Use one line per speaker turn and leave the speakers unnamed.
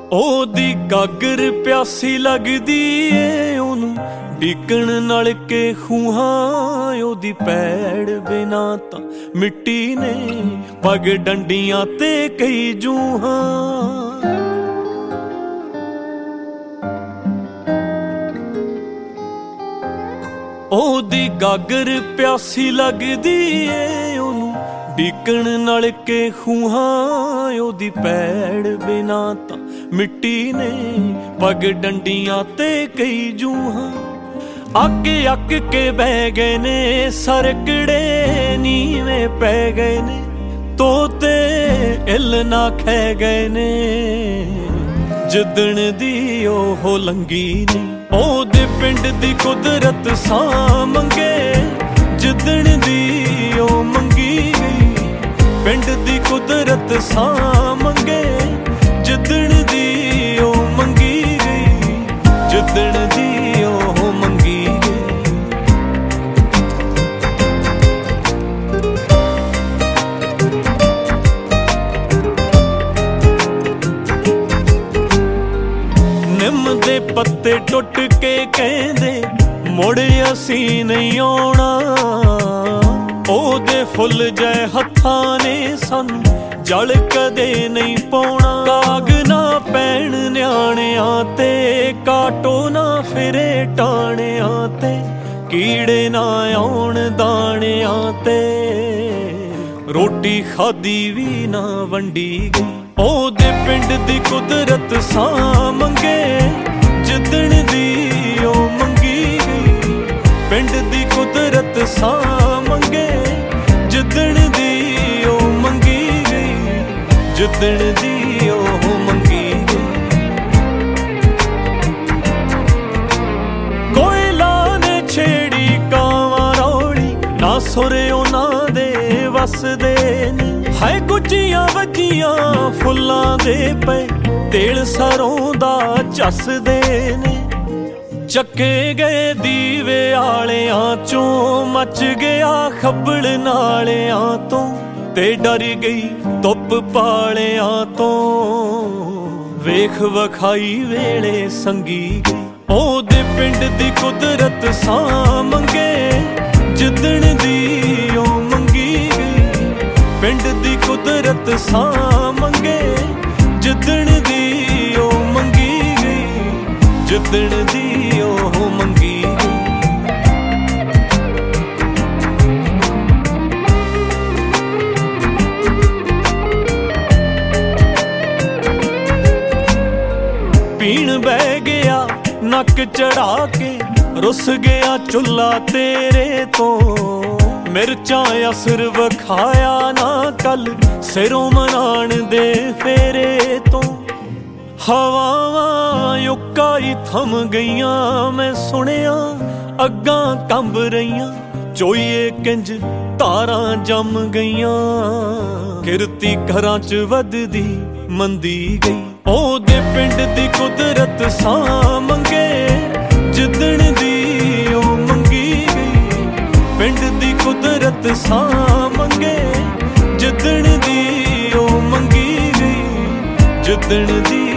ਉਹਦੀ ਗਾਗਰ ਪਿਆਸੀ ਲੱਗਦੀ ਏ ਉਹਨੂੰ ਡੀਕਣ ਨਾਲ ਕੇ ਖੂਹਾਂ। ਉਹਦੀ ਪੈੜ ਬਿਨਾ ਤਾਂ ਮਿੱਟੀ ਨੇ ਪਗ ਡੰਡੀਆਂ ਤੇ ਕਈ ਜੂਹਾਂ। ਉਹਦੀ ਗਾਗਰ ਪਿਆਸੀ ਲੱਗਦੀ ਏ ਉਹਨੂੰ ਡੀਕਣ ਨਾਲ ਕੇ ਖੂਹਾਂ। ਉਹਦੀ ਪੈੜ ਬਿਨਾ ਤਾਂ ਮਿੱਟੀ ਨੇ ਪਗ ਡੰਡੀਆਂ ਤੇ ਕਈ ਜੂਹਾਂ। ਅੱਕ ਕੇ ਬਹਿ ਗਏ ਨੇ ਸਰਕੜੇ ਨੀਵੇਂ ਪੈ ਗਏ ਨੇ। ਤੋਤੇ ਇੱਲ ਨਾ ਖਹਿ ਗਏ ਨੇ ਜਿੱਦਣ ਦੀ ਉਹ ਲੰਗੀ ਨੀ। ਉਹਦੇ ਪਿੰਡ ਦੀ ਕੁਦਰਤ ਸਾਂ ਮੰਗੇ ਜਿੱਦਣ ਦੀ ਉਹ ਮੰਗੀ ਗਈ। ਪਿੰਡ ਦੀ ਕੁਦਰਤ ਸਾਂ ਮੰਗੇ ਜਿੱਦਣ ਦੀ ਉਹ ਮੰਗੀ ਗਈ। ਜਿੱਦਣ ਦੀ ਉਹ ਮੰਗੀ ਗਈ। ਨਿੰਮ ਦੇ ਪੱਤੇ ਟੁੱਟ ਕੇ ਕਹਿੰਦੇ ਮੁੜ ਅਸੀਂ ਨਹੀਂ ਆਉਣਾ। ਉਹਦੇ ਫੁੱਲ ਜੈ ਹੱਥਾਂ ਨੇ ਸਾਨੂੰ ਜਲ ਕਦੇ ਨਹੀਂ ਪਾਉਣਾ। ਕਾਗ ਨਾ ਪੈਣ ਨਿਆਣਿਆਂ ਤੇ ਕਾਟੋ ਨਾ ਫਿਰੇ ਟਾਣਿਆਂ ਤੇ। ਕੀੜੇ ਨਾ ਆਉਣ ਦਾਣਿਆਂ ਤੇ ਰੋਟੀ ਖਾਦੀ ਵੀ ਨਾ ਵੰਡੀ ਗਈ। ਉਹਦੇ ਪਿੰਡ ਦੀ ਕੁਦਰਤ ਸਾਂ ਮੰਗੇ ਜਿੱਦਣ ਦੀ ਉਹ ਮੰਗੀ ਗਈ। ਪਿੰਡ ਦੀ ਕੁਦਰਤ ਸਾਂ ਮੰਗੇ ਜਿੱਦਣ ਦੀ ਉਹ ਮੰਗੀ ਗਈ। ਜਿੱਦਣ ਦੀ ਉਹ ਮੰਗੀ ਗਈ। ਕੋਇਲਾ ਨੇ ਛੇੜੀ ਕਾਵਾਂ ਰੌਲੀ ਨਾ ਸੁਰ ਉਹਨਾਂ ਦੇ ਵਸਦੇ ਨੇ। ਹਾਏ ਗੁੱਜੀਆਂ ਵੱਜੀਆਂ ਫੁੱਲਾਂ ਦੇ ਪਏ ਤੇਲ ਸਰੋਂ ਦਾ ਚੱਸਦੇ ਨੇ। ਚੱਕੇ ਗਏ ਦੀਵੇ ਆਲਿਆਂ ਚੋਂ ਮੱਚ ਗਿਆ ਖੱਬਲ ਨਾਲਿਆਂ ਤੋਂ। ਤੇ ਡਰ ਗਈ ਧੁੱਪ ਪਾਲਿਆਂ ਤੋਂ ਵੇਖ ਵਖਾਈ ਵੇਲੇ ਸੰਗੀ ਗਈ। ਉਹਦੇ ਪਿੰਡ ਦੀ ਕੁਦਰਤ ਸਾਂ ਮੰਗੇ ਜਿੱਦਣ ਦੀ ਉਹ ਮੰਗੀ ਗਈ। ਪਿੰਡ ਦੀ ਕੁਦਰਤ ਸਾਂ ਮੰਗੇ ਜਿੱਦਣ ਦੀ ਉਹ ਮੰਗੀ ਗਈ। ਜਿੱਦਣ ਦੀ ਉਹ ਮੰਗੀ ਗਈ। ਪੀਣ ਬਹਿ ਗਿਆ ਨੱਕ ਚੜਾ ਕੇ ਰੁੱਸ ਗਿਆ ਚੁੱਲਾ ਤੇਰੇ ਤੋਂ। ਮਿਰਚਾਂ ਅਸਰ ਵਿਖਾਇਆ ਨਾ ਕੱਲ ਸਿਰੋਂ ਮਨਾਣ ਦੇ ਫੇਰੇ ਤੋਂ। ਹਵਾਵਾਂ ਯੁੱਕਾ ਥੰਮ ਗਈਆਂ ਮੈਂ ਸੁਣਿਆ ਅੱਗਾਂ ਕੰਬ ਰਹੀਆਂ। ਚੋਈਏ ਕਿੰਜ ਤਾਰਾਂ ਜੰਮ ਗਈਆਂ ਕਿਰਤੀ ਘਰਾਂ ਚ ਵੱਧਦੀ ਮੰਦੀ ਗਈ। ਉਹਦੇ ਪਿੰਡ ਦੀ ਕੁਦਰਤ ਸਾਂ ਮੰਗੇ ਜਿੱਦਣ ਦੀ ਉਹ ਮੰਗੀ ਗਈ। ਪਿੰਡ ਦੀ ਕੁਦਰਤ ਸਾਂ ਮੰਗੇ ਜਿੱਦਣ ਦੀ ਉਹ ਮੰਗੀ ਗਈ। ਜਿੱਦਣ ਦੀ